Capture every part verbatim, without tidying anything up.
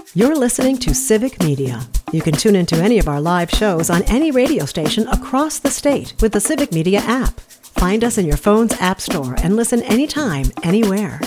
You're listening to Civic Media. You can tune into any of our live shows on any radio station across the state with the Civic Media app. Find us in your phone's app store and listen anytime, anywhere.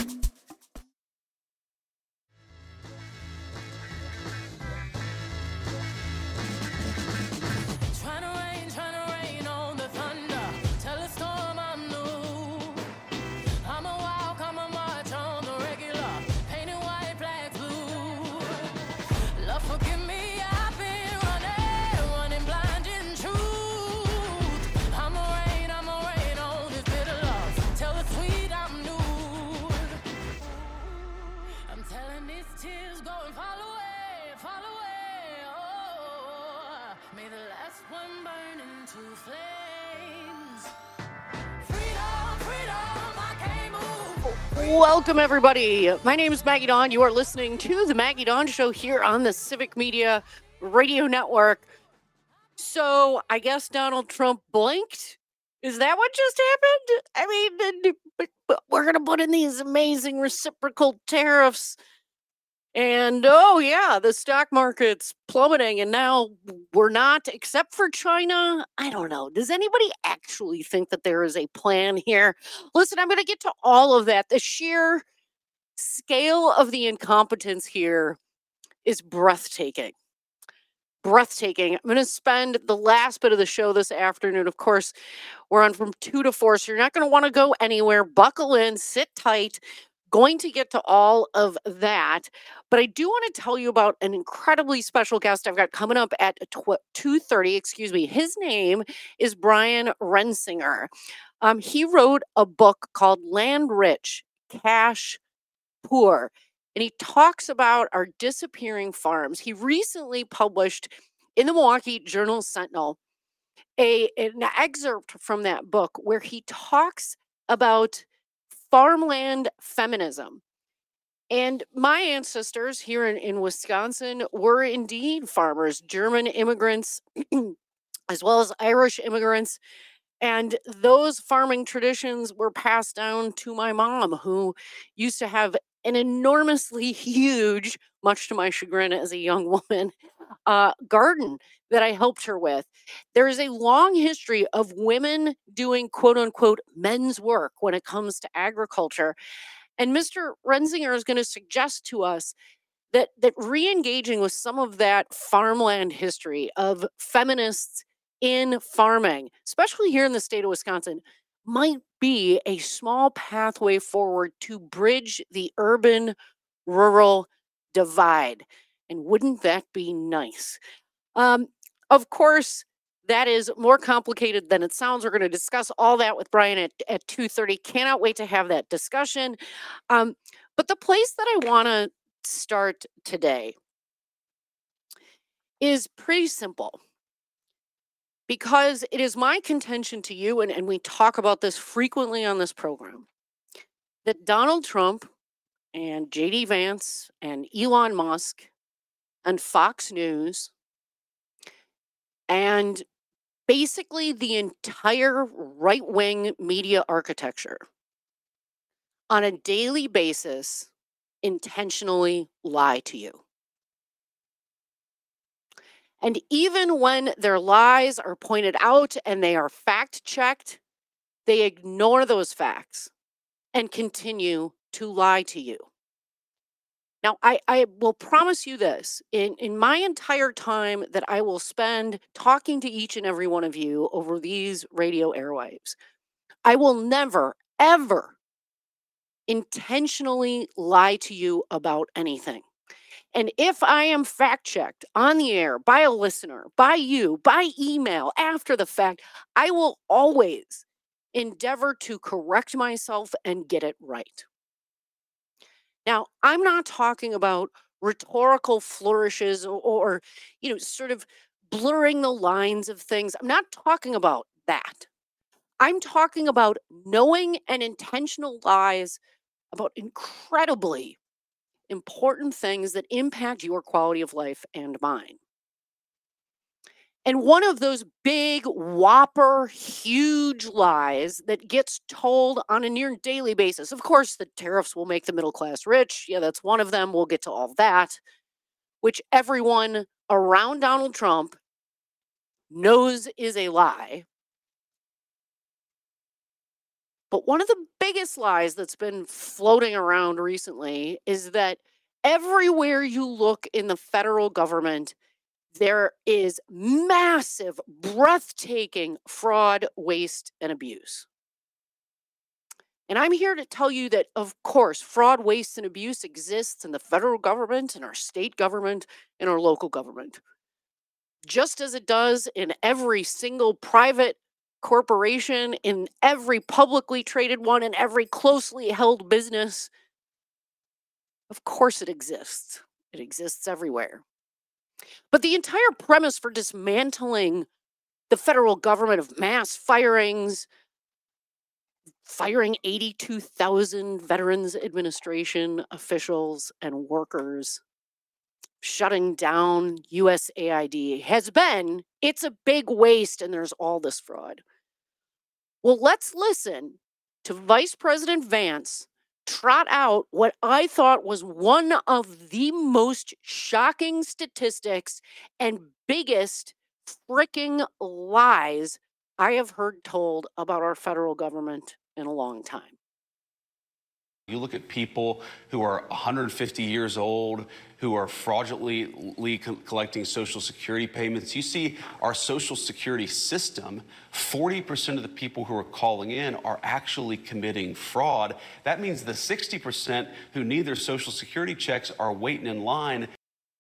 Welcome, everybody. My name is Maggie Dawn. You are listening to the Maggie Dawn Show here on the Civic Media Radio Network. So I guess Donald Trump blinked. Is that what just happened? I mean, we're going to put in these amazing reciprocal tariffs. And, oh, yeah, the stock market's plummeting. And now we're not, except for China. I don't know. Does anybody actually think that there is a plan here? Listen, I'm going to get to all of that. The sheer scale of the incompetence here is breathtaking. Breathtaking. I'm going to spend the last bit of the show this afternoon. Of course, we're on from two to four, so you're not going to want to go anywhere. Buckle in, sit tight. Going to get to all of that, but I do want to tell you about an incredibly special guest I've got coming up at two thirty, excuse me. His name is Brian Rensinger. Um, he wrote a book called Land Rich, Cash Poor, and he talks about our disappearing farms. He recently published in the Milwaukee Journal-Sentinel a, an excerpt from that book where he talks about farmland feminism. And my ancestors here in, in Wisconsin were indeed farmers, German immigrants, as well as Irish immigrants. And those farming traditions were passed down to my mom, who used to have an enormously huge, much to my chagrin as a young woman, uh, garden that I helped her with. There is a long history of women doing quote unquote men's work when it comes to agriculture. And Mister Rensinger is going to suggest to us that, that re-engaging with some of that farmland history of feminists in farming, especially here in the state of Wisconsin, might be a small pathway forward to bridge the urban-rural divide. And wouldn't that be nice? Um, of course, that is more complicated than it sounds. We're going to discuss all that with Brian at, at two thirty. Cannot wait to have that discussion. Um, but the place that I want to start today is pretty simple, because it is my contention to you, and, and we talk about this frequently on this program, that Donald Trump and J D Vance and Elon Musk and Fox News and basically the entire right-wing media architecture on a daily basis intentionally lie to you. And even when their lies are pointed out and they are fact-checked, they ignore those facts and continue to lie to you. Now, I, I will promise you this, in, in my entire time that I will spend talking to each and every one of you over these radio airwaves, I will never, ever intentionally lie to you about anything. And if I am fact-checked on the air by a listener, by you, by email, after the fact, I will always endeavor to correct myself and get it right. Now, I'm not talking about rhetorical flourishes or, or, you know, sort of blurring the lines of things. I'm not talking about that. I'm talking about knowing and intentional lies about incredibly important things that impact your quality of life and mine. And one of those big, whopper, huge lies that gets told on a near daily basis, of course, the tariffs will make the middle class rich. Yeah, that's one of them. We'll get to all that. which everyone around Donald Trump knows is a lie. But one of the biggest lies that's been floating around recently is that everywhere you look in the federal government, there is massive, breathtaking fraud, waste, and abuse. And I'm here to tell you that, of course, fraud, waste, and abuse exists in the federal government, in our state government, in our local government. Just as it does in every single private corporation, in every publicly traded one, in every closely held business. Of course it exists. It exists everywhere. But the entire premise for dismantling the federal government of mass firings, firing eighty-two thousand Veterans Administration officials and workers, shutting down U S A I D has been, it's a big waste and there's all this fraud. Well, let's listen to Vice President Vance trot out what I thought was one of the most shocking statistics and biggest freaking lies I have heard told about our federal government in a long time. You look at people who are one hundred fifty years old, who are fraudulently collecting Social Security payments. You see our Social Security system, forty percent of the people who are calling in are actually committing fraud. That means the sixty percent who need their Social Security checks are waiting in line.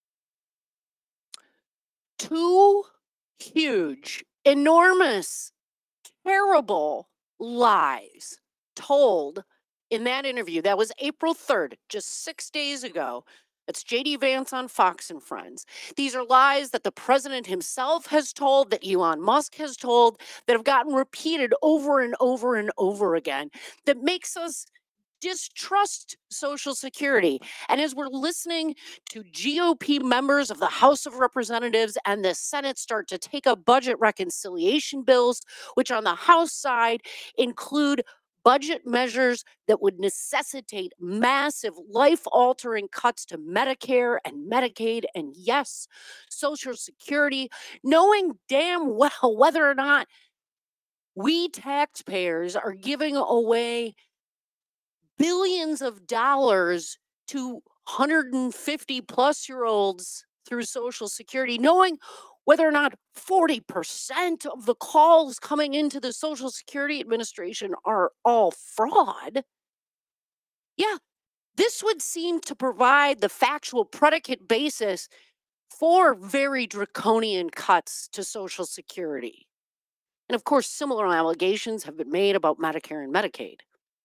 Two huge, enormous, terrible lies told in that interview. That was April third, just six days ago. That's J D Vance on Fox and Friends. These are lies that the president himself has told, that Elon Musk has told, that have gotten repeated over and over and over again, that makes us distrust Social Security. And as we're listening to G O P members of the House of Representatives and the Senate start to take up budget reconciliation bills, which on the House side include budget measures that would necessitate massive life-altering cuts to Medicare and Medicaid and, yes, Social Security, knowing damn well whether or not we taxpayers are giving away billions of dollars to one hundred fifty plus year olds through Social Security, knowing whether or not forty percent of the calls coming into the Social Security Administration are all fraud. Yeah, this would seem to provide the factual predicate basis for very draconian cuts to Social Security. And of course, similar allegations have been made about Medicare and Medicaid.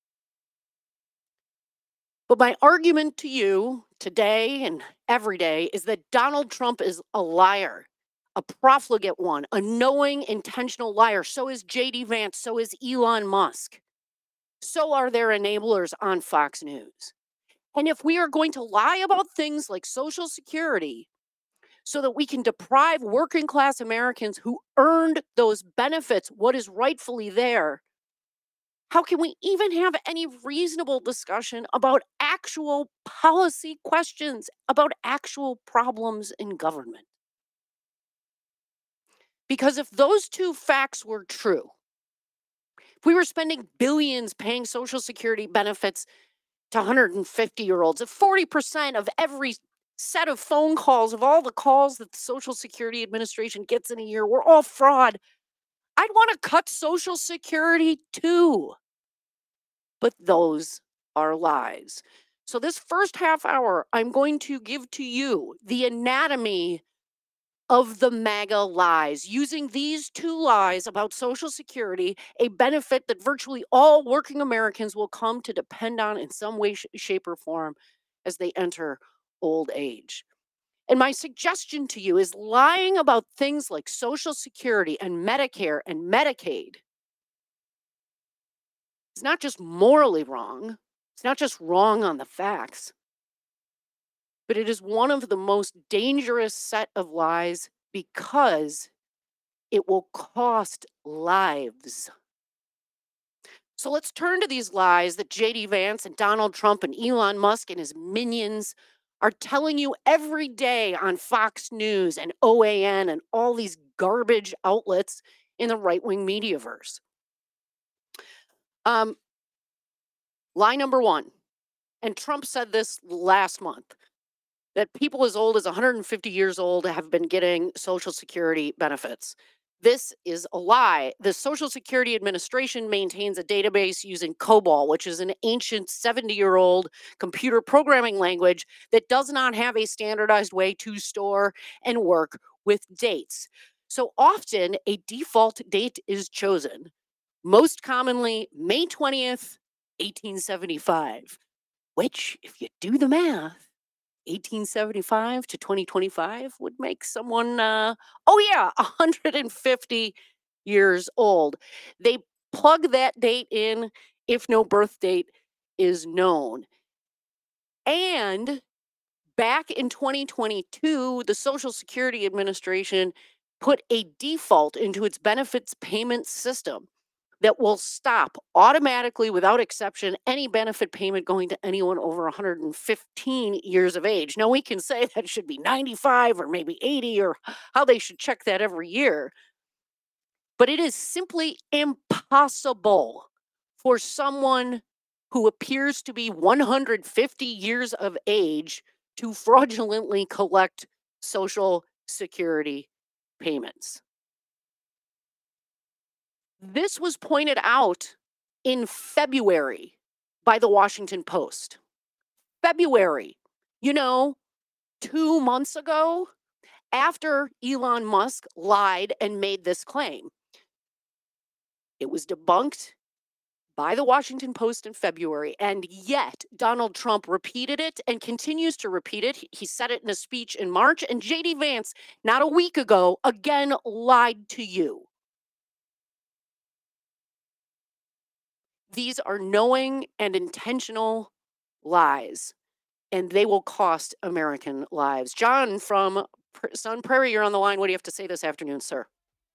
But my argument to you today and every day is that Donald Trump is a liar, a profligate one, a knowing, intentional liar. So is J D Vance, so is Elon Musk. So are their enablers on Fox News. And if we are going to lie about things like Social Security so that we can deprive working class Americans who earned those benefits what is rightfully there, how can we even have any reasonable discussion about actual policy questions, about actual problems in government? Because if those two facts were true, if we were spending billions paying Social Security benefits to one hundred fifty year olds, if forty percent of every set of phone calls, of all the calls that the Social Security Administration gets in a year, were all fraud, I'd want to cut Social Security too. But those are lies. So this first half hour, I'm going to give to you the anatomy of the MAGA lies, using these two lies about Social Security, a benefit that virtually all working Americans will come to depend on in some way, sh- shape, or form as they enter old age. And my suggestion to you is lying about things like Social Security and Medicare and Medicaid. It's not just morally wrong. It's not just wrong on the facts, but it is one of the most dangerous set of lies because it will cost lives. So let's turn to these lies that J D Vance and Donald Trump and Elon Musk and his minions are telling you every day on Fox News and O A N and all these garbage outlets in the right-wing mediaverse. Um, lie number one, and Trump said this last month, that people as old as one hundred fifty years old have been getting Social Security benefits. This is a lie. The Social Security Administration maintains a database using COBOL, which is an ancient seventy year old computer programming language that does not have a standardized way to store and work with dates. So often a default date is chosen, most commonly May twentieth, eighteen seventy-five, which, if you do the math, eighteen seventy-five to twenty twenty-five would make someone, uh, oh yeah, one hundred fifty years old. They plug that date in if no birth date is known. And back in twenty twenty-two, the Social Security Administration put a default into its benefits payment system that will stop automatically, without exception, any benefit payment going to anyone over one hundred fifteen years of age. Now, we can say that should be ninety-five or maybe eighty, or how they should check that every year. But it is simply impossible for someone who appears to be one hundred fifty years of age to fraudulently collect Social Security payments. This was pointed out in February by the Washington Post. February, you know, two months ago, after Elon Musk lied and made this claim. It was debunked by the Washington Post in February, and yet Donald Trump repeated it and continues to repeat it. He said it in a speech in March, and J D Vance, not a week ago, again lied to you. These are knowing and intentional lies, and they will cost American lives. John from Sun Prairie, you're on the line. What do you have to say this afternoon, sir?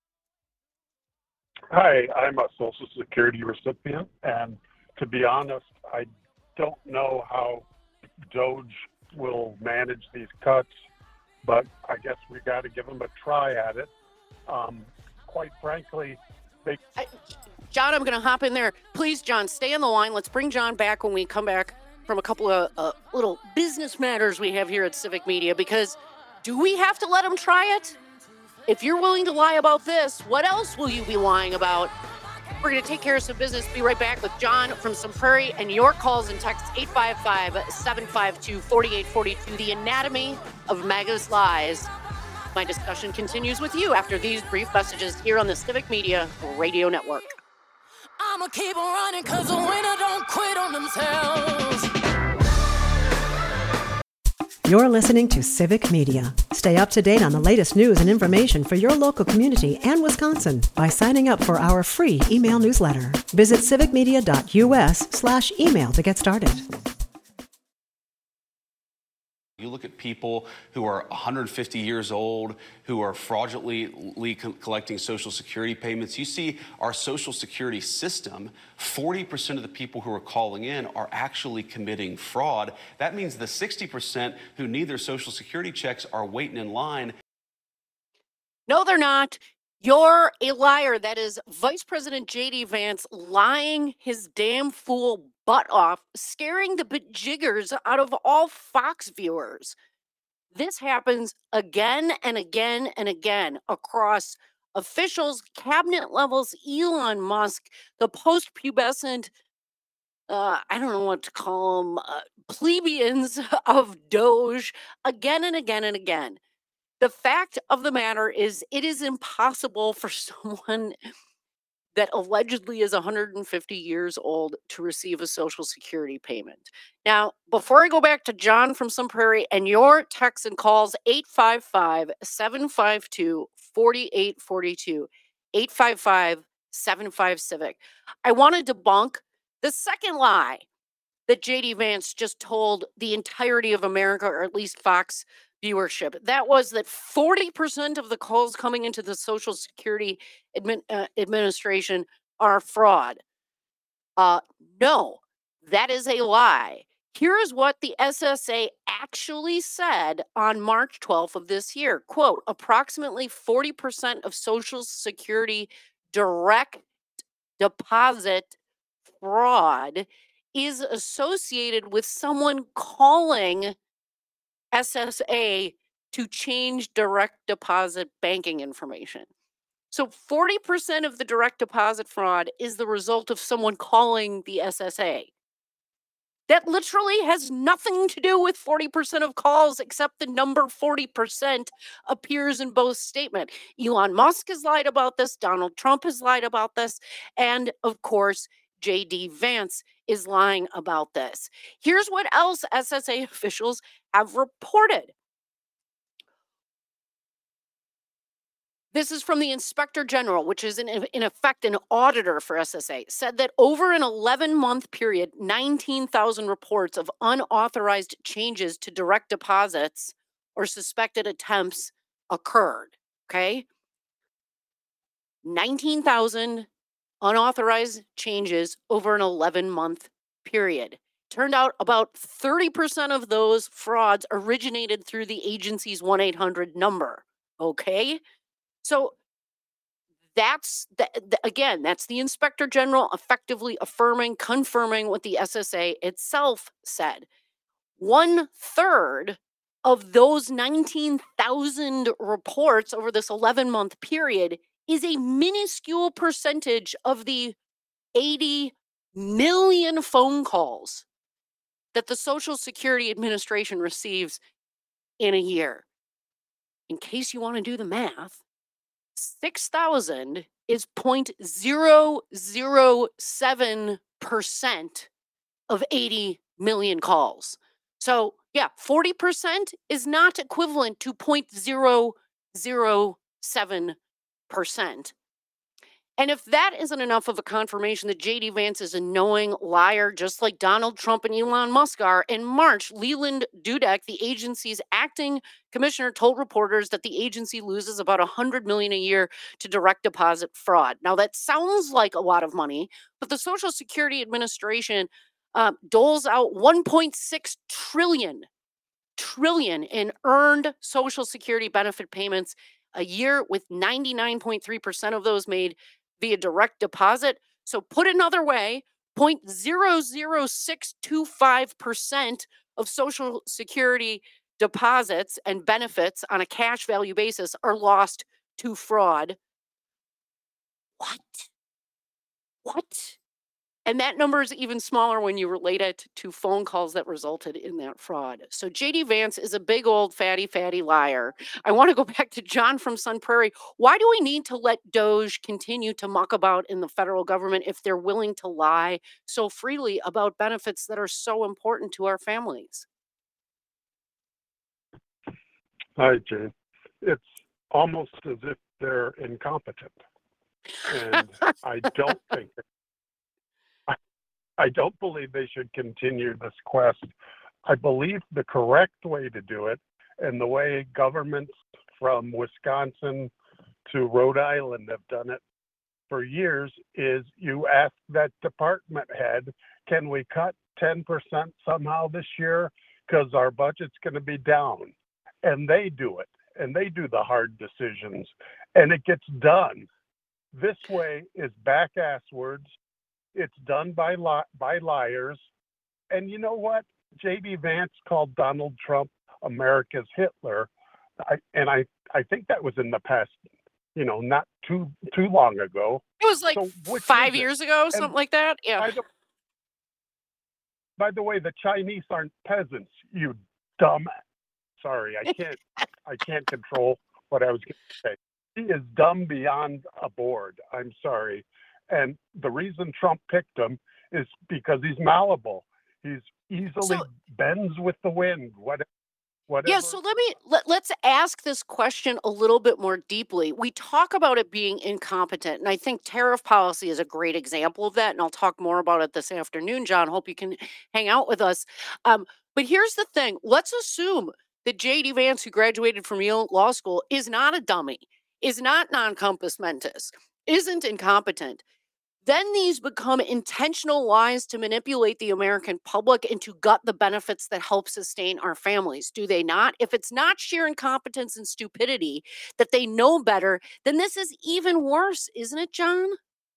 Hi, I'm a Social Security recipient, and to be honest, I don't know how Doge will manage these cuts, but I guess we got to give them a try at it. Um, quite frankly, they... I, John, I'm going to hop in there. Please, John, stay on the line. Let's bring John back when we come back from a couple of uh, little business matters we have here at Civic Media, because do we have to let him try it? If you're willing to lie about this, what else will you be lying about? We're going to take care of some business. Be right back with John from Sun Prairie and your calls and texts eight five five, seven five two, four eight four two. The anatomy of MAGA's lies. My discussion continues with you after these brief messages here on the Civic Media Radio Network. I'ma keep on running cause the winner don't quit on themselves. You're listening to Civic Media. Stay up to date on the latest news and information for your local community and Wisconsin by signing up for our free email newsletter. Visit civicmedia.us slash email to get started. You look at people who are one hundred fifty years old, who are fraudulently co- collecting Social Security payments. You see our Social Security system, forty percent of the people who are calling in are actually committing fraud. That means the sixty percent who need their Social Security checks are waiting in line. No, they're not. You're a liar. That is Vice President J D Vance lying his damn fool butt off, scaring the bejiggers out of all Fox viewers. This happens again and again and again across officials, cabinet levels, Elon Musk, the post-pubescent, uh, I don't know what to call them, uh, plebeians of Doge, again and again and again. The fact of the matter is, it is impossible for someone that allegedly is one hundred fifty years old to receive a Social Security payment. Now, before I go back to John from Sun Prairie and your texts and calls, eight five five, seven five two, four eight four two, eight five five, seven five Civic. I want to debunk the second lie that J D Vance just told the entirety of America, or at least Fox viewership. That was that forty percent of the calls coming into the Social Security admin, uh, Administration are fraud. Uh, no, that is a lie. Here is what the S S A actually said on March twelfth of this year. Quote, approximately forty percent of Social Security direct deposit fraud is associated with someone calling S S A to change direct deposit banking information. So forty percent of the direct deposit fraud is the result of someone calling the S S A. That literally has nothing to do with forty percent of calls, except the number forty percent appears in both statements. Elon Musk has lied about this. Donald Trump has lied about this. And of course, J D Vance is lying about this. Here's what else S S A officials have reported. This is from the Inspector General, which is in, in effect an auditor for S S A, said that over an eleven-month period, nineteen thousand reports of unauthorized changes to direct deposits or suspected attempts occurred, okay? nineteen thousand unauthorized changes over an eleven-month period. Turned out about thirty percent of those frauds originated through the agency's one eight hundred number, okay? So that's the, the, again, that's the Inspector General effectively affirming, confirming what the S S A itself said. One third of those nineteen thousand reports over this eleven month period is a minuscule percentage of the eighty million phone calls that the Social Security Administration receives in a year. In case you want to do the math, six thousand is zero point zero zero seven percent of eighty million calls. So, yeah, forty percent is not equivalent to zero point zero zero seven percent. And if that isn't enough of a confirmation that J D Vance is a knowing liar, just like Donald Trump and Elon Musk are, in March, Leland Dudek, the agency's acting commissioner, told reporters that the agency loses about one hundred million dollars a year to direct deposit fraud. Now, that sounds like a lot of money, but the Social Security Administration uh, doles out one point six trillion trillion in earned Social Security benefit payments a year, with ninety-nine point three percent of those made via direct deposit. So put another way, zero point zero zero six two five percent of Social Security deposits and benefits on a cash value basis are lost to fraud. What? What? And that number is even smaller when you relate it to phone calls that resulted in that fraud. So J D Vance is a big old fatty, fatty liar. I want to go back to John from Sun Prairie. Why do we need to let Doge continue to muck about in the federal government if they're willing to lie so freely about benefits that are so important to our families? Hi, Jane. It's almost as if they're incompetent. And I don't think I don't believe they should continue this quest. I believe the correct way to do it, and the way governments from Wisconsin to Rhode Island have done it for years, is you ask that department head, can we cut ten percent somehow this year? Because our budget's going to be down. And they do it, and they do the hard decisions, and it gets done. This way is back-ass words. It's done by li- by liars. And you know what? J D Vance called Donald Trump America's Hitler. I, and I, I think that was in the past, you know, not too too long ago. It was like So five years ago, something And like that. Yeah. By the, by the way, the Chinese aren't peasants, you dumb. Sorry, I can't I can't control what I was going to say. He is dumb beyond a board. I'm sorry. And the reason Trump picked him is because he's malleable. He's easily So- bends with the wind. Whatever. Whatever. Yeah, so let me let, let's ask this question a little bit more deeply. We talk about it being incompetent, and I think tariff policy is a great example of that, and I'll talk more about it this afternoon, John. Hope you can hang out with us. Um, but here's the thing. Let's assume that J D Vance, who graduated from Yale Law School, is not a dummy, is not non-compos mentis, isn't incompetent. then these become intentional lies to manipulate the American public and to gut the benefits that help sustain our families, do they not? If it's not sheer incompetence and stupidity that they know better, then this is even worse, isn't it, John?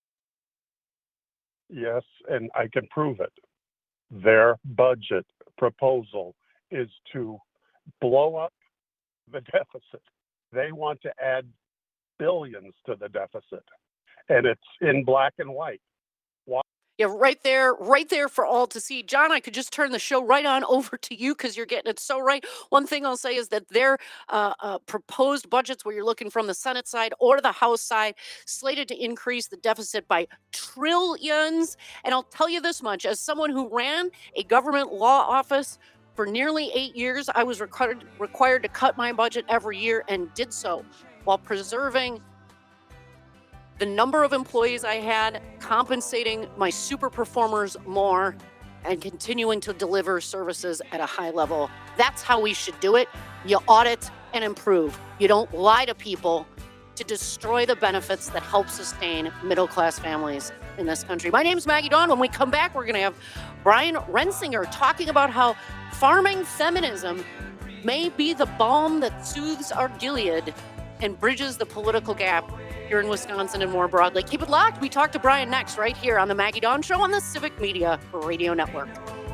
Yes, and I can prove it. Their budget proposal is to blow up the deficit. They want to add billions to the deficit, and it's in black and white. Why? Yeah, right there, right there for all to see. John, I could just turn the show right on over to you because you're getting it so right. One thing I'll say is that their uh, uh, proposed budgets, where you're looking from the Senate side or the House side, slated to increase the deficit by trillions. And I'll tell you this much, as someone who ran a government law office for nearly eight years, I was required, required to cut my budget every year and did so while preserving the number of employees I had, compensating my super performers more, and continuing to deliver services at a high level. That's how we should do it. You audit and improve. You don't lie to people to destroy the benefits that help sustain middle-class families in this country. My name is Maggie Dawn. When we come back, we're going to have Brian Rensinger talking about how farming feminism may be the balm that soothes our Gilead and bridges the political gap here in Wisconsin and more broadly. Keep it locked. We talk to Brian next, right here on the Maggie Dawn Show on the Civic Media Radio Network.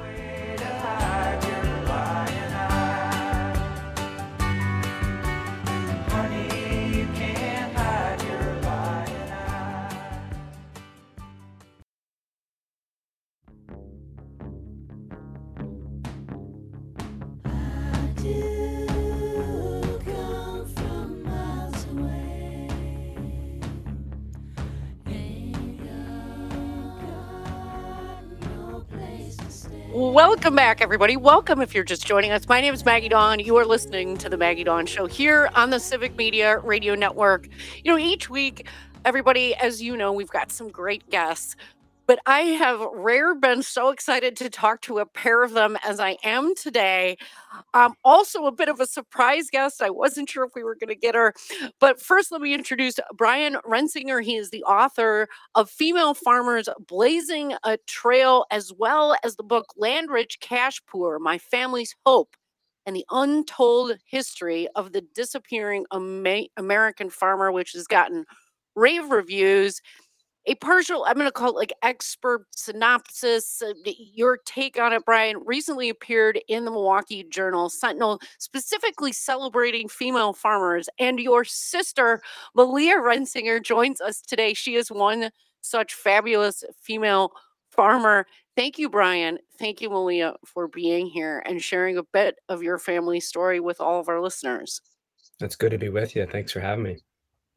Welcome back, everybody. Welcome if you're just joining us. My name is Maggie Dawn. You are listening to the Maggie Dawn Show here on the Civic Media Radio Network. You know, each week, everybody, as you know, we've got some great guests, but I have rare been so excited to talk to a pair of them as I am today. Um, also, a bit of a surprise guest. I wasn't sure if we were going to get her. But first, let me introduce Brian Rensinger. He is the author of Female Farmers Blazing a Trail, as well as the book Land Rich, Cash Poor, My Family's Hope, and the Untold History of the Disappearing Ama- American Farmer, which has gotten rave reviews. A partial, I'm going to call it like expert synopsis. Uh, your take on it, Brian, recently appeared in the Milwaukee Journal Sentinel, specifically celebrating female farmers. And your sister, Malia Rensinger, joins us today. She is one such fabulous female farmer. Thank you, Brian. Thank you, Malia, for being here and sharing a bit of your family story with all of our listeners. It's good to be with you. Thanks for having me.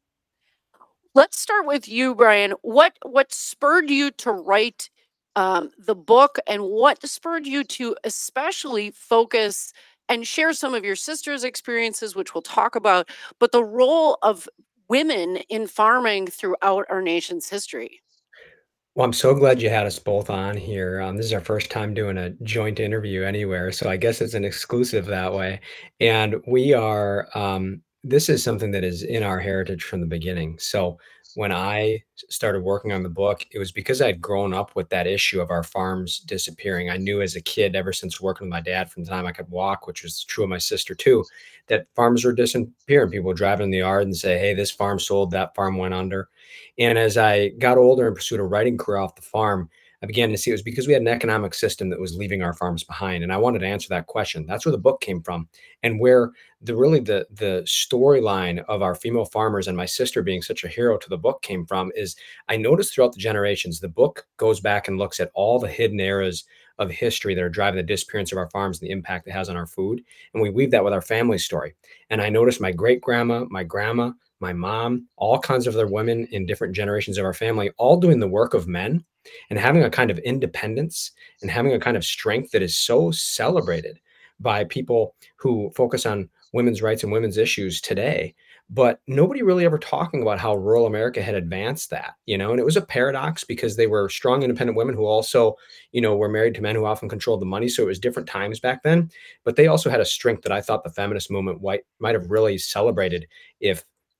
Let's start with you, Brian. What what spurred you to write um, the book, and what spurred you to especially focus and share some of your sister's experiences, which we'll talk about, but the role of women in farming throughout our nation's history? Well, I'm so glad you had us both on here. Um, this is our first time doing a joint interview anywhere, so I guess it's an exclusive that way. And we are, um, this is something that is in our heritage from the beginning. So when I started working on the book, it was because I'd grown up with that issue of our farms disappearing. I knew as a kid, ever since working with my dad from the time I could walk, which was true of my sister too, that farms were disappearing. People would drive in the yard and say, hey, this farm sold, that farm went under. And as I got older and pursued a writing career off the farm, I began to see it was because we had an economic system that was leaving our farms behind. And I wanted to answer that question. That's where the book came from, and where the really the the storyline of our female farmers and my sister being such a hero to the book came from is I noticed throughout the generations, the book goes back and looks at all the hidden eras of history that are driving the disappearance of our farms and the impact it has on our food. And we weave that with our family story. And I noticed my great grandma, my grandma, my mom, all kinds of other women in different generations of our family, all doing the work of men and having a kind of independence and having a kind of strength that is so celebrated by people who focus on women's rights and women's issues today. But nobody really ever talking about how rural America had advanced that, you know, and it was a paradox because they were strong, independent women who also, you know, were married to men who often controlled the money. So it was different times back then, but they also had a strength that I thought the feminist movement might, might have really celebrated if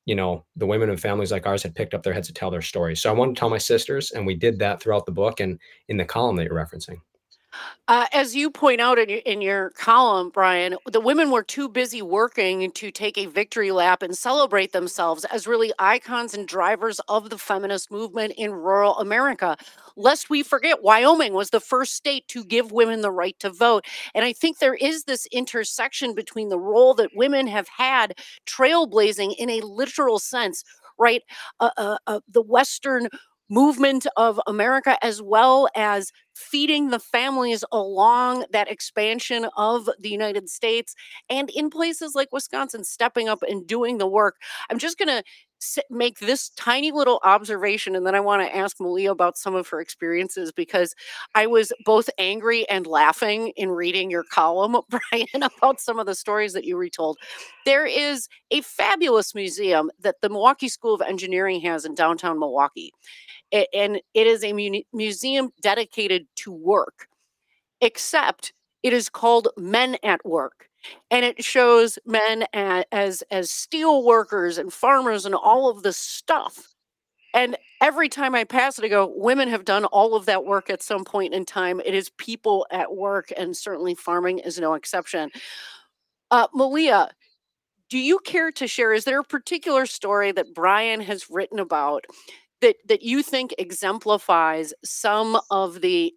you know, the women of families like ours had picked up their heads to tell their stories. So I wanted to tell my sisters, and we did that throughout the book and in the column that you're referencing. Uh, as you point out in your, in your column, Brian, the women were too busy working to take a victory lap and celebrate themselves as really icons and drivers of the feminist movement in rural America. Lest we forget, Wyoming was the first state to give women the right to vote. And I think there is this intersection between the role that women have had trailblazing in a literal sense, right? Uh, uh, uh, the Western movement of America, as well as feeding the families along that expansion of the United States, and in places like Wisconsin, stepping up and doing the work. I'm just going to make this tiny little observation, and then I want to ask Malia about some of her experiences, because I was both angry and laughing in reading your column, Brian, about some of the stories that you retold. There is a fabulous museum that the Milwaukee School of Engineering has in downtown Milwaukee. A- and it is a mu- museum dedicated to work, except it is called Men at Work, and it shows men a- as as steel workers and farmers and all of this stuff. And every time I pass it, I go, women have done all of that work at some point in time. It is people at work, and certainly farming is no exception. Uh, Malia, do you care to share? Is there a particular story that Brian has written about that that you think exemplifies some of the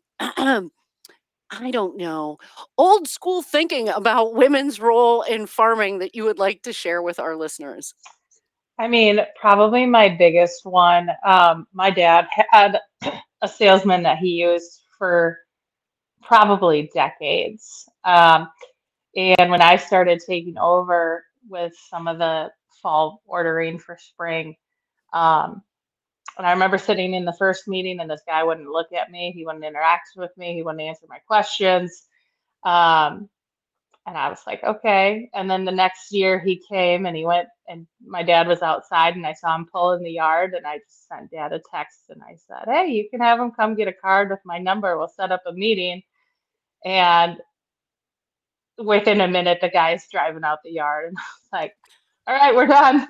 I don't know, old school thinking about women's role in farming that you would like to share with our listeners? I mean, probably my biggest one. Um, my dad had a salesman that he used for probably decades. Um, and when I started taking over with some of the fall ordering for spring, um, and I remember sitting in the first meeting and this guy wouldn't look at me, he wouldn't interact with me, he wouldn't answer my questions. Um, and I was like, okay. And then the next year he came and he went and my dad was outside and I saw him pull in the yard and I just sent dad a text and I said, hey, you can have him come get a card with my number. We'll set up a meeting. And within a minute, the guy's driving out the yard and I was like, all right, we're done.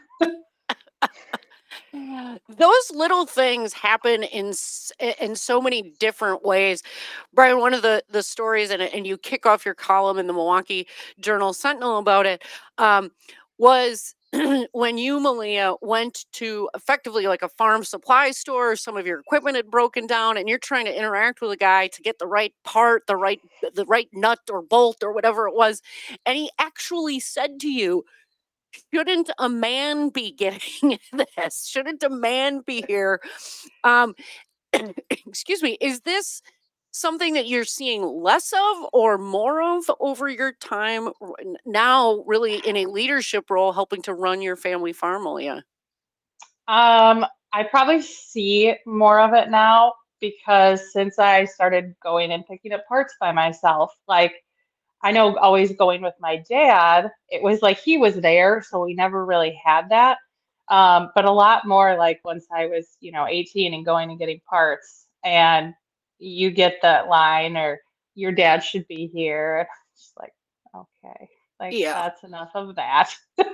Those little things happen in s- i- in so many different ways. Brian, one of the the stories, and and you kick off your column in the Milwaukee Journal Sentinel about it, um, was when you, Malia, went to effectively like a farm supply store. Some of your equipment had broken down, and you're trying to interact with a guy to get the right part, the right the right nut or bolt or whatever it was, and he actually said to you, shouldn't a man be getting this? Shouldn't a man be here? Um, excuse me. Is this something that you're seeing less of or more of over your time r- n- now, really in a leadership role, helping to run your family farm, Malia? Um, I probably see more of it now because since I started going and picking up parts by myself, like I know always going with my dad, it was like he was there, so we never really had that. Um, but a lot more like once I was, you know, eighteen and going and getting parts, and you get that line or your dad should be here. And I'm just like, okay, like Yeah. that's enough of that.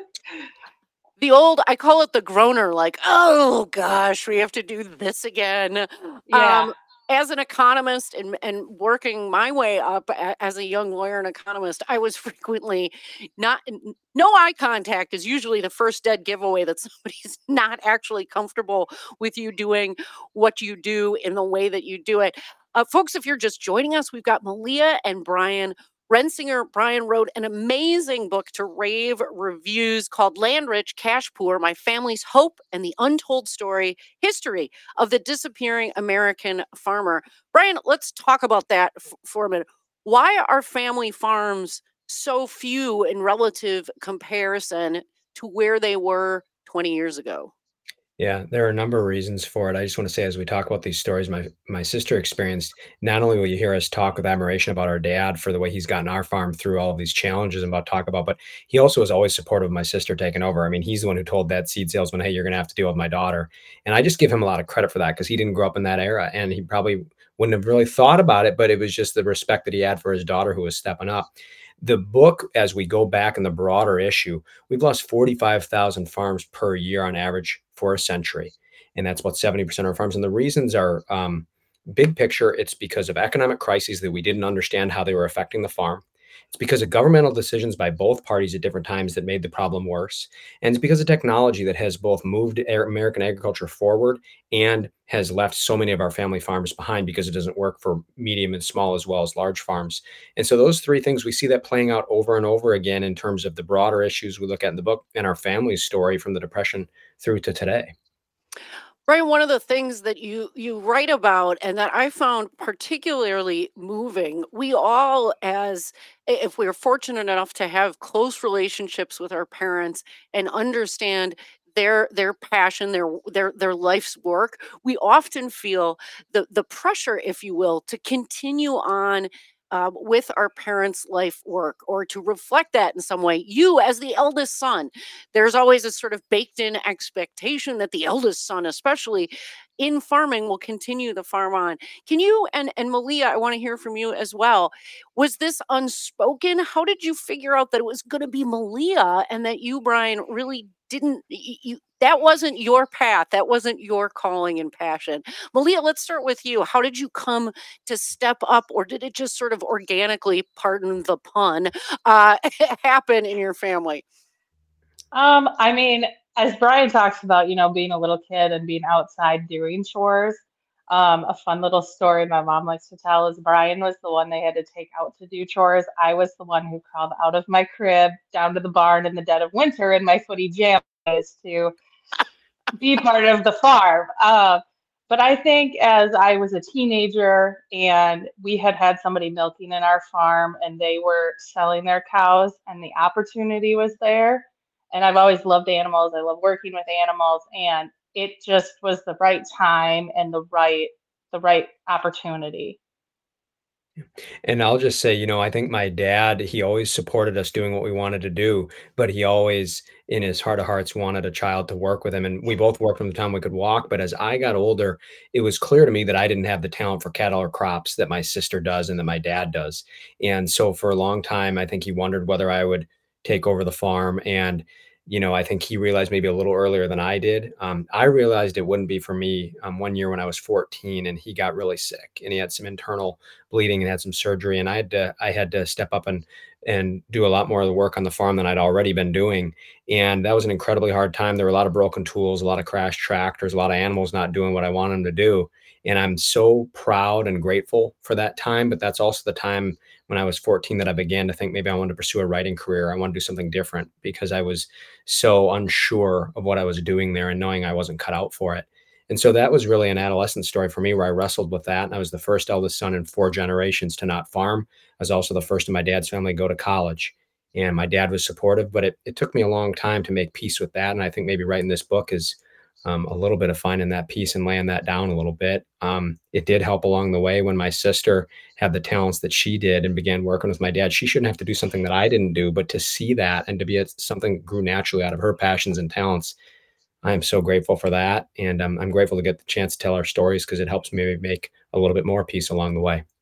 The old, I call it the groaner, like, oh gosh, we have to do this again. Yeah. Um, as an economist and, and working my way up a- as a young lawyer and economist, I was frequently not, n- no eye contact is usually the first dead giveaway that somebody's not actually comfortable with you doing what you do in the way that you do it. Uh, folks, if you're just joining us, we've got Malia and Brian Rensinger. Brian wrote an amazing book to rave reviews called Land Rich, Cash Poor, My Family's Hope and the Untold Story History of the Disappearing American Farmer. Brian, let's talk about that f- for a minute. Why are family farms so few in relative comparison to where they were twenty years ago? Yeah, there are a number of reasons for it. I just want to say, as we talk about these stories, my my sister experienced. Not only will you hear us talk with admiration about our dad for the way he's gotten our farm through all of these challenges I'm about to talk about, but he also was always supportive of my sister taking over. I mean, he's the one who told that seed salesman, "Hey, you're going to have to deal with my daughter," and I just give him a lot of credit for that because he didn't grow up in that era, and he probably wouldn't have really thought about it, but it was just the respect that he had for his daughter who was stepping up. The book, as we go back in the broader issue, we've lost forty-five thousand farms per year on average for a century. And that's about seventy percent of our farms. And the reasons are um, big picture, it's because of economic crises that we didn't understand how they were affecting the farm. It's because of governmental decisions by both parties at different times that made the problem worse. And it's because of technology that has both moved a- American agriculture forward and has left so many of our family farms behind because it doesn't work for medium and small as well as large farms. And so those three things, we see that playing out over and over again in terms of the broader issues we look at in the book and our family's story from the Depression through to today. Brian, one of the things that you you write about and that I found particularly moving, we all as i- if we're fortunate enough to have close relationships with our parents and understand their their passion, their their their life's work, we often feel the the pressure, if you will, to continue on um, with our parents' life work or to reflect that in some way. You, as the eldest son, there's always a sort of baked in expectation that the eldest son, especially in farming, will continue the farm on. Can you and and Malia, I want to hear from you as well. Was this unspoken? How did you figure out that it was going to be Malia and that you, Brian, really didn't y- you that wasn't your path, that wasn't your calling and passion? Malia, let's start with you. How did you come to step up, or did it just sort of organically, pardon the pun, uh, happen in your family? Um, I mean, as Brian talks about, you know, being a little kid and being outside doing chores, um, a fun little story my mom likes to tell is Brian was the one they had to take out to do chores. I was the one who crawled out of my crib down to the barn in the dead of winter in my footy jammies to be part of the farm. Uh, but I think as I was a teenager and we had had somebody milking in our farm and they were selling their cows and the opportunity was there. And I've always loved animals. I love working with animals, and it just was the right time and the right the right opportunity. And I'll just say, you know, I think my dad, he always supported us doing what we wanted to do, but he always, in his heart of hearts, wanted a child to work with him. And we both worked from the time we could walk. But as I got older, it was clear to me that I didn't have the talent for cattle or crops that my sister does and that my dad does. And so for a long time, I think he wondered whether I would take over the farm. And you know, I think he realized maybe a little earlier than I did. Um, I realized it wouldn't be for me um, one year when I was fourteen and he got really sick and he had some internal bleeding and had some surgery, and I had to I had to step up and and do a lot more of the work on the farm than I'd already been doing. And that was an incredibly hard time. There were a lot of broken tools, a lot of crashed tractors, a lot of animals not doing what I want them to do. And I'm so proud and grateful for that time. But that's also the time when I was fourteen that I began to think maybe I wanted to pursue a writing career. I want to do something different because I was so unsure of what I was doing there and knowing I wasn't cut out for it. And so that was really an adolescent story for me where I wrestled with that. And I was the first eldest son in four generations to not farm. I was also the first in my dad's family to go to college. And my dad was supportive, but it, it took me a long time to make peace with that. And I think maybe writing this book is um, a little bit of finding that peace and laying that down a little bit. Um, it did help along the way when my sister had the talents that she did and began working with my dad. She shouldn't have to do something that I didn't do, but to see that and to be a, something grew naturally out of her passions and talents, I am so grateful for that. And um, I'm grateful to get the chance to tell our stories because it helps me make a little bit more peace along the way.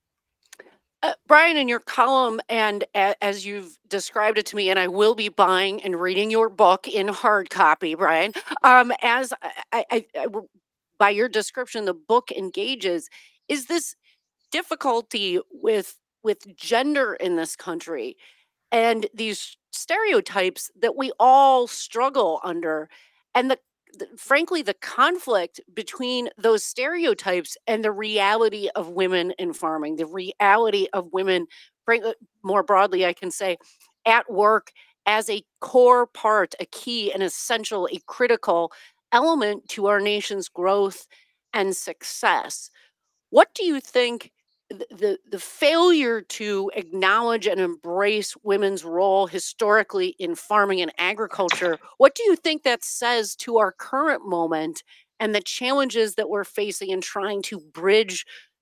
Uh, Brian, in your column, and a- as you've described it to me, and I will be buying and reading your book in hard copy, Brian. Um, as I, I, I, I w- by your description, the book engages. Is this difficulty with with gender in this country and these stereotypes that we all struggle under, and the, the frankly the conflict between those stereotypes and the reality of women in farming, the reality of women, frank- uh, more broadly I can say, at work as a core part, a key, an essential, a critical element to our nation's growth and success. What do you think th- the the failure to acknowledge and embrace women's role historically in farming and agriculture, what do you think that says to our current moment and the challenges that we're facing in trying to bridge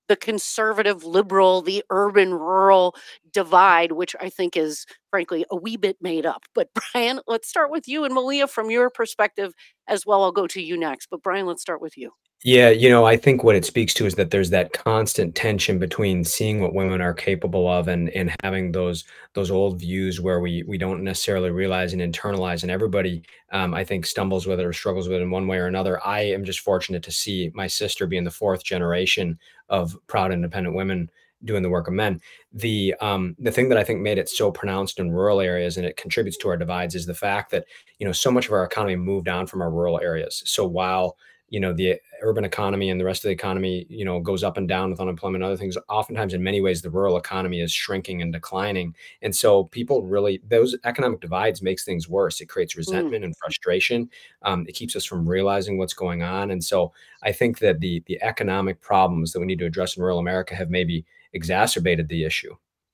the conservative liberal, the urban rural divide, which I think is frankly a wee bit made up. But Brian, let's start with you, and Malia, from your perspective as well. I'll go to you next. But Brian, let's start with you. Yeah, you know, I think what it speaks to is that there's that constant tension between seeing what women are capable of and and having those those old views where we we don't necessarily realize and internalize, and everybody um, I think stumbles with it or struggles with it in one way or another. I am just fortunate to see my sister being the fourth generation of proud independent women doing the work of men. The um the thing that I think made it so pronounced in rural areas and it contributes to our divides is the fact that, you know, so much of our economy moved on from our rural areas. So while you know the urban economy and the rest of the economy, you know, goes up and down with unemployment and other things, oftentimes in many ways the rural economy is shrinking and declining. And so people really, those economic divides makes things worse. It creates Mm. resentment and frustration. Um, it keeps us from realizing what's going on. And so I think that the the economic problems that we need to address in rural America have maybe exacerbated the issue.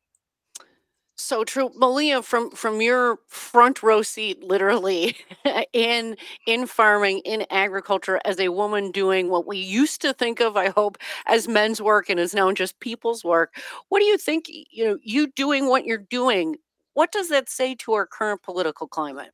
So true. Malia, from from your front row seat, literally, in in farming, in agriculture, as a woman doing what we used to think of, I hope, as men's work and is now just people's work. What do you think, y- you know, you doing what you're doing, what does that say to our current political climate?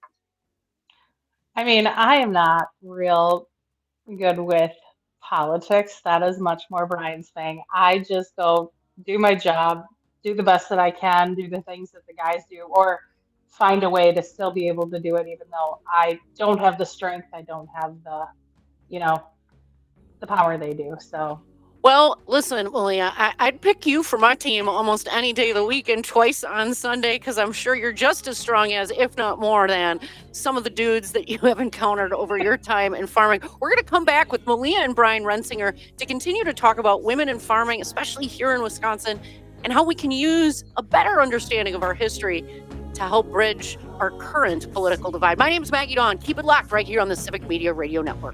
I mean, I am not real good with politics. That is much more Brian's thing. I just go do my job, do the best that I can, do the things that the guys do, or find a way to still be able to do it, even though I don't have the strength, I don't have the, you know, the power they do. So, Well, listen, Malia, I, I'd pick you for my team almost any day of the week and twice on Sunday because I'm sure you're just as strong as, if not more than, some of the dudes that you have encountered over your time in farming. We're going to come back with Malia and Brian Rensinger to continue to talk about women in farming, especially here in Wisconsin, and how we can use a better understanding of our history to help bridge our current political divide. My name is Maggie Dawn. Keep it locked right here on the Civic Media Radio Network.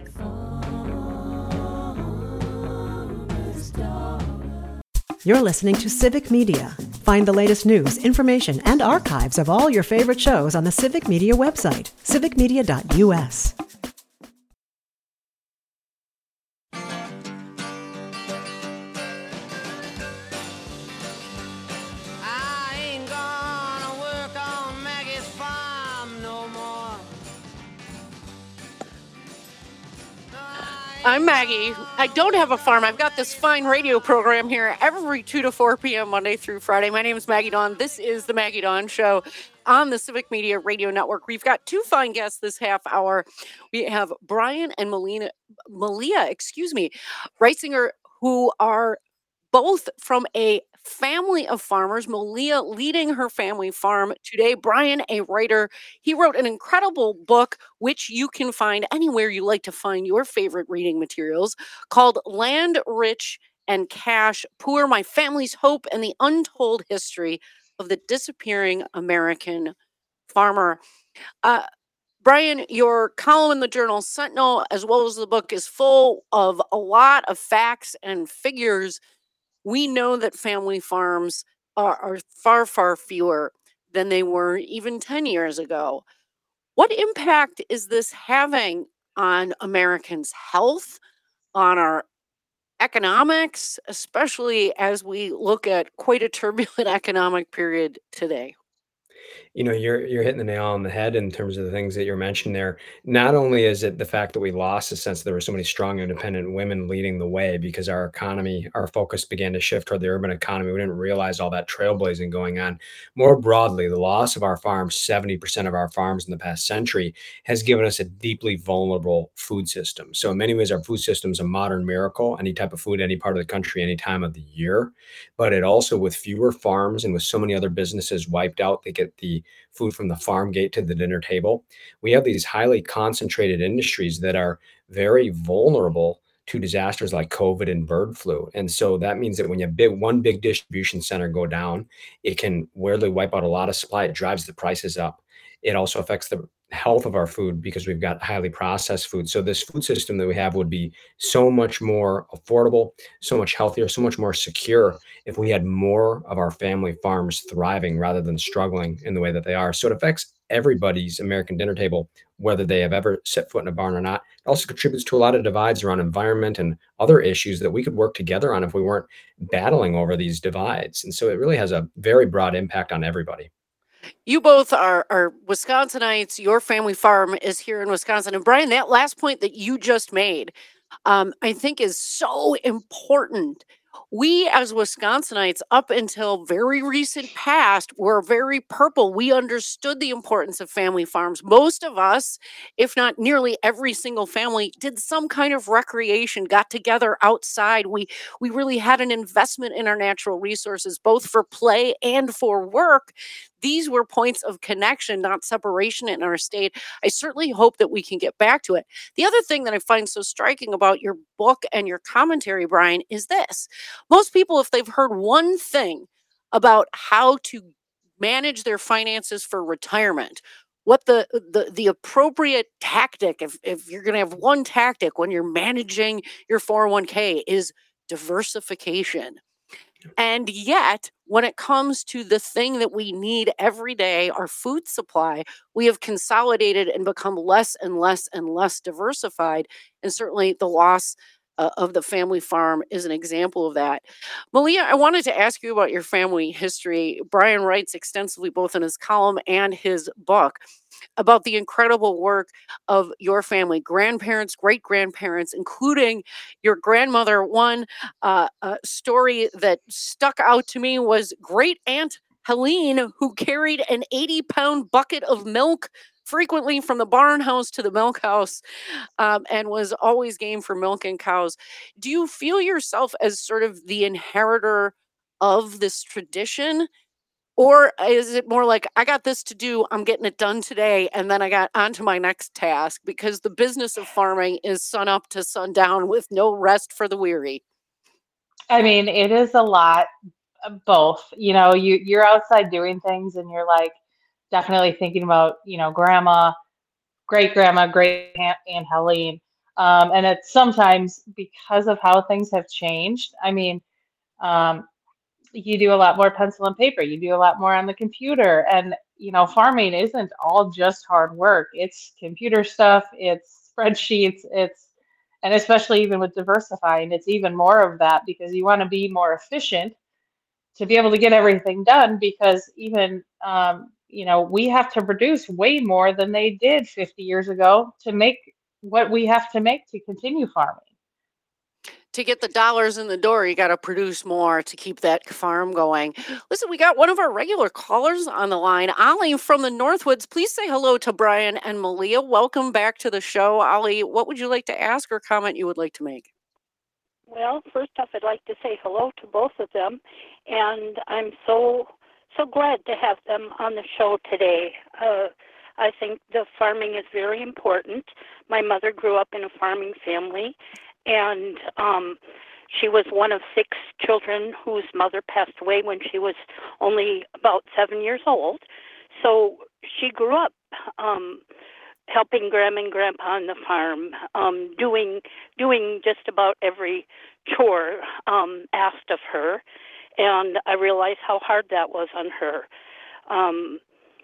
You're listening to Civic Media. Find the latest news, information, and archives of all your favorite shows on the Civic Media website, civic media dot u s. I ain't gonna work on Maggie's farm no more. No, I ain't I'm Maggie. I don't have a farm. I've got this fine radio program here every two to four p.m. Monday through Friday. My name is Maggie Dawn. This is the Maggie Dawn Show on the Civic Media Radio Network. We've got two fine guests this half hour. We have Brian and Melina, Malia, excuse me, Reitzinger, who are both from a family of farmers. Malia leading her family farm today. Brian, a writer. He wrote an incredible book, which you can find anywhere you like to find your favorite reading materials, called Land Rich and Cash Poor: My Family's Hope and the Untold History of the Disappearing American Farmer. Uh, Brian, your column in the Journal Sentinel, as well as the book, is full of a lot of facts and figures. We know that family farms are, are far, far fewer than they were even ten years ago. What impact is this having on Americans' health, on our economics, especially as we look at quite a turbulent economic period today? You know, you're you're hitting the nail on the head in terms of the things that you're mentioning there. Not only is it the fact that we lost the sense that there were so many strong, independent women leading the way because our economy, our focus began to shift toward the urban economy. We didn't realize all that trailblazing going on. More broadly, the loss of our farms, seventy percent of our farms in the past century, has given us a deeply vulnerable food system. So in many ways, our food system is a modern miracle, any type of food, any part of the country, any time of the year. But it also, with fewer farms and with so many other businesses wiped out, they get the food from the farm gate to the dinner table. We have these highly concentrated industries that are very vulnerable to disasters like COVID and bird flu. And so that means that when you have big one big distribution center go down, it can weirdly wipe out a lot of supply. It drives the prices up. It also affects the health of our food because we've got highly processed food. So this food system that we have would be so much more affordable, so much healthier, so much more secure if we had more of our family farms thriving rather than struggling in the way that they are. So it affects everybody's American dinner table, whether they have ever set foot in a barn or not. It also contributes to a lot of divides around environment and other issues that we could work together on if we weren't battling over these divides. And so it really has a very broad impact on everybody. You both are are Wisconsinites. Your family farm is here in Wisconsin. And Brian, that last point that you just made, um, I think is so important. We as Wisconsinites, up until very recent past, were very purple. We understood the importance of family farms. Most of us, if not nearly every single family, did some kind of recreation, got together outside. We we really had an investment in our natural resources, both for play and for work. These were points of connection, not separation in our state. I certainly hope that we can get back to it. The other thing that I find so striking about your book and your commentary, Brian, is this. Most people, if they've heard one thing about how to manage their finances for retirement, what the the, the appropriate tactic, if, if you're going to have one tactic when you're managing your four oh one k, is diversification. And yet, when it comes to the thing that we need every day, our food supply, we have consolidated and become less and less and less diversified. And certainly the loss uh, of the family farm is an example of that. Malia, I wanted to ask you about your family history. Brian writes extensively, both in his column and his book, about the incredible work of your family, grandparents, great grandparents, including your grandmother. One uh, uh, story that stuck out to me was great Aunt Helene, who carried an eighty pound bucket of milk frequently from the barn house to the milk house, um, and was always game for milking cows. Do you feel yourself as sort of the inheritor of this tradition? Or is it more like, I got this to do, I'm getting it done today, and then I got on to my next task? Because the business of farming is sun up to sundown with no rest for the weary. I mean, it is a lot of both. You know, you you're outside doing things and you're like definitely thinking about, you know, grandma, great grandma, great aunt, Aunt Helene. Um, and it's sometimes because of how things have changed. I mean, um, you do a lot more pencil and paper, you do a lot more on the computer. And, you know, farming isn't all just hard work. It's computer stuff, it's spreadsheets, it's, and especially even with diversifying, it's even more of that because you want to be more efficient to be able to get everything done because even, um, you know, we have to produce way more than they did fifty years ago to make what we have to make to continue farming. To get the dollars in the door, you got to produce more to keep that farm going. Listen, we got one of our regular callers on the line, Ollie from the Northwoods. Please say hello to Brian and Malia. Welcome back to the show. Ollie, what would you like to ask or comment you would like to make? Well, first off, I'd like to say hello to both of them, and I'm so so glad to have them on the show today. Uh, I think the farming is very important. My mother grew up in a farming family, and um, she was one of six children whose mother passed away when she was only about seven years old. So she grew up um, helping Grandma and Grandpa on the farm, um, doing doing just about every chore um, asked of her, and I realized how hard that was on her. Um,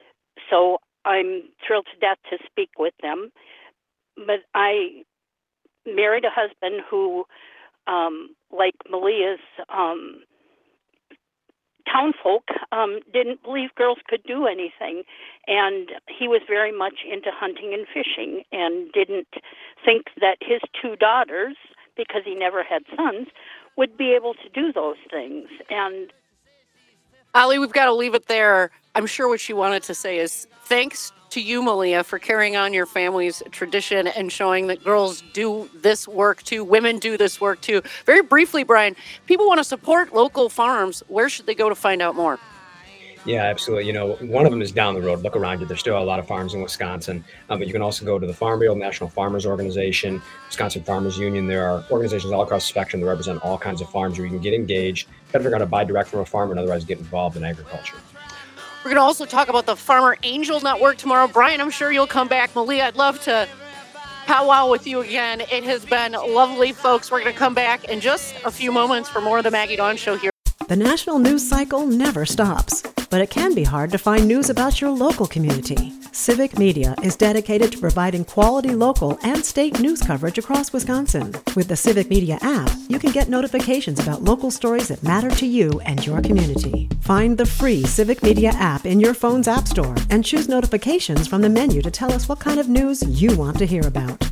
so I'm thrilled to death to speak with them. But I married a husband who, um, like Malia's um, townfolk, um, didn't believe girls could do anything. And he was very much into hunting and fishing and didn't think that his two daughters, because he never had sons, would be able to do those things. And Ollie, we've got to leave it there. I'm sure what she wanted to say is thanks to you, Malia, for carrying on your family's tradition and showing that girls do this work too. Women do this work too. Very briefly, Brian, people want to support local farms. Where should they go to find out more? Yeah, absolutely. You know, one of them is down the road. Look around you. There's still a lot of farms in Wisconsin. Um, but you can also go to the Farm Bureau, National Farmers Organization, Wisconsin Farmers Union. There are organizations all across the spectrum that represent all kinds of farms where you can get engaged, got to figure out how to buy direct from a farmer and otherwise get involved in agriculture. We're going to also talk about the Farmer Angel Network tomorrow. Brian, I'm sure you'll come back. Malia, I'd love to powwow with you again. It has been lovely, folks. We're going to come back in just a few moments for more of the Maggie Dawn Show here. The national news cycle never stops. but it can be hard to find news about your local community. Civic Media is dedicated to providing quality local and state news coverage across Wisconsin. With the Civic Media app, you can get notifications about local stories that matter to you and your community. Find the free Civic Media app in your phone's app store and choose notifications from the menu to tell us what kind of news you want to hear about.